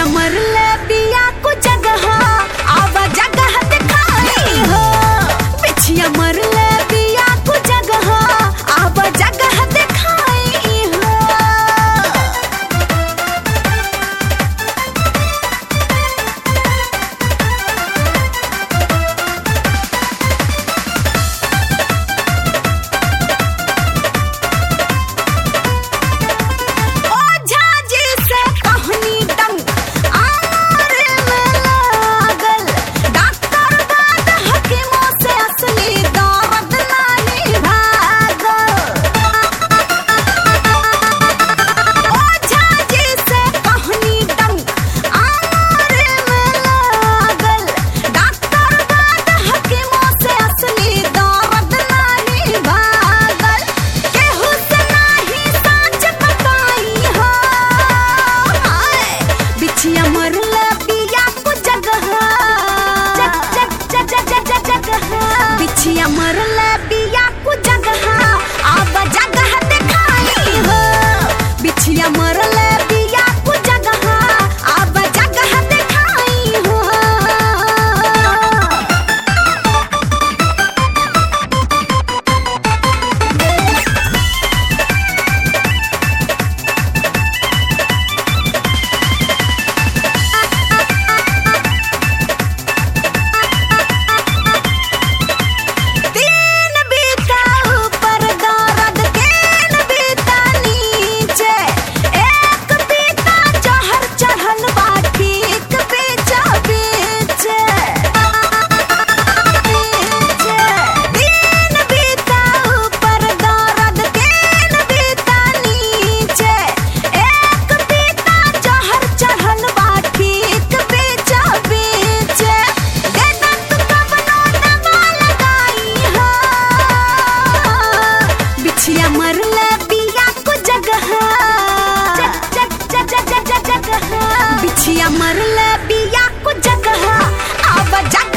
बिछिया मरले बिया को जगह आवा जगह दिखाई हो। बिछिया मरले बिया को जगह आवा जगह दिखाई हो। बिछिया मरले बिया को जगह आवा जगह दिखाई हो। बिछिया मरले बिया को जगह आवा जगह दिखाई हो। बिछिया मरले बिया को जगह बिछिया मरले बिया को जगह आवा जगह